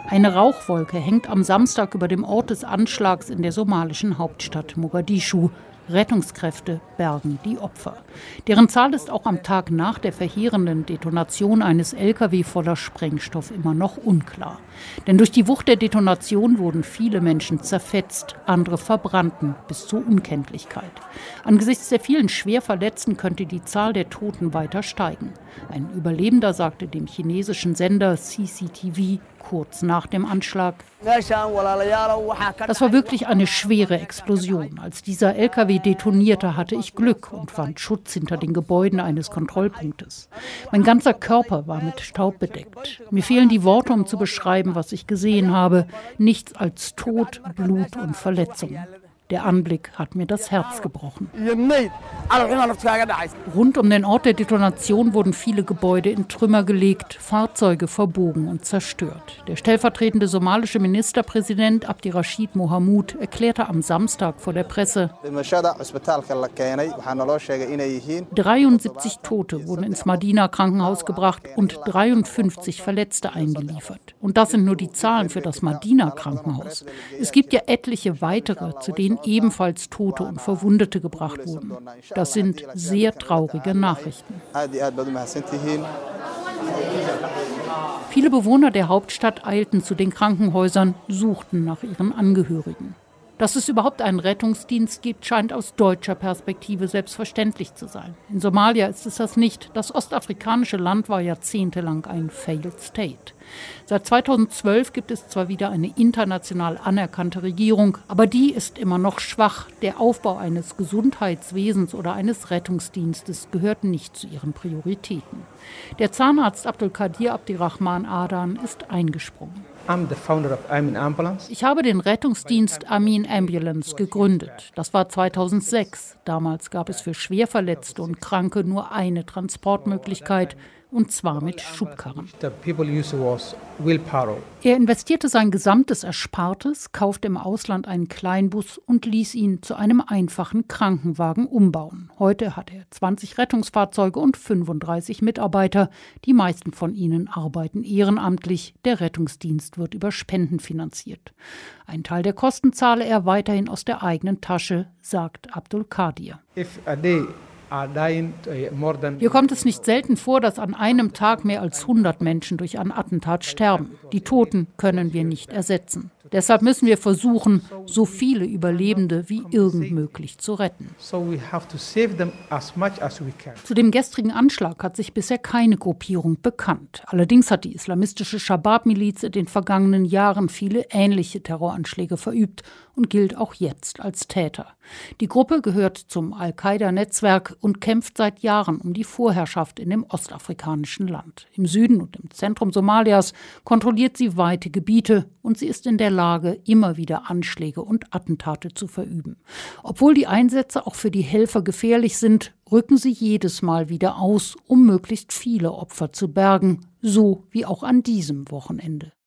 Eine Rauchwolke hängt am Samstag über dem Ort des Anschlags in der somalischen Hauptstadt Mogadischu. Rettungskräfte bergen die Opfer. Deren Zahl ist auch am Tag nach der verheerenden Detonation eines Lkw voller Sprengstoff immer noch unklar. Denn durch die Wucht der Detonation wurden viele Menschen zerfetzt, andere verbrannten bis zur Unkenntlichkeit. Angesichts der vielen Schwerverletzten könnte die Zahl der Toten weiter steigen. Ein Überlebender sagte dem chinesischen Sender CCTV kurz nach dem Anschlag: Das war wirklich eine schwere Explosion. Als dieser LKW detonierte, hatte ich Glück und fand Schutz hinter den Gebäuden eines Kontrollpunktes. Mein ganzer Körper war mit Staub bedeckt. Mir fehlen die Worte, um zu beschreiben, was ich gesehen habe. Nichts als Tod, Blut und Verletzungen. Der Anblick hat mir das Herz gebrochen. Rund um den Ort der Detonation wurden viele Gebäude in Trümmer gelegt, Fahrzeuge verbogen und zerstört. Der stellvertretende somalische Ministerpräsident Abdirashid Mohamud erklärte am Samstag vor der Presse: 73 Tote wurden ins Madina-Krankenhaus gebracht und 53 Verletzte eingeliefert. Und das sind nur die Zahlen für das Madina-Krankenhaus. Es gibt ja etliche weitere, zu denen ebenfalls Tote und Verwundete gebracht wurden. Das sind sehr traurige Nachrichten. Viele Bewohner der Hauptstadt eilten zu den Krankenhäusern, suchten nach ihren Angehörigen. Dass es überhaupt einen Rettungsdienst gibt, scheint aus deutscher Perspektive selbstverständlich zu sein. In Somalia ist es das nicht. Das ostafrikanische Land war jahrzehntelang ein Failed State. Seit 2012 gibt es zwar wieder eine international anerkannte Regierung, aber die ist immer noch schwach. Der Aufbau eines Gesundheitswesens oder eines Rettungsdienstes gehört nicht zu ihren Prioritäten. Der Zahnarzt Abdulkadir Abdirahman Adan ist eingesprungen. Ich habe den Rettungsdienst Amin Ambulance gegründet. Das war 2006. Damals gab es für Schwerverletzte und Kranke nur eine Transportmöglichkeit, und zwar mit Schubkarren. Er investierte sein gesamtes Erspartes, kaufte im Ausland einen Kleinbus und ließ ihn zu einem einfachen Krankenwagen umbauen. Heute hat er 20 Rettungsfahrzeuge und 35 Mitarbeiter. Die meisten von ihnen arbeiten ehrenamtlich. Der Rettungsdienst wird über Spenden finanziert. Ein Teil der Kosten zahle er weiterhin aus der eigenen Tasche, sagt Abdul Kadir. Hier kommt es nicht selten vor, dass an einem Tag mehr als 100 Menschen durch ein Attentat sterben. Die Toten können wir nicht ersetzen. Deshalb müssen wir versuchen, so viele Überlebende wie irgend möglich zu retten. Zu dem gestrigen Anschlag hat sich bisher keine Gruppierung bekannt. Allerdings hat die islamistische Schabab-Miliz in den vergangenen Jahren viele ähnliche Terroranschläge verübt und gilt auch jetzt als Täter. Die Gruppe gehört zum Al-Qaida-Netzwerk und kämpft seit Jahren um die Vorherrschaft in dem ostafrikanischen Land. Im Süden und im Zentrum Somalias kontrolliert sie weite Gebiete und sie ist in der Lage, immer wieder Anschläge und Attentate zu verüben. Obwohl die Einsätze auch für die Helfer gefährlich sind, rücken sie jedes Mal wieder aus, um möglichst viele Opfer zu bergen, so wie auch an diesem Wochenende.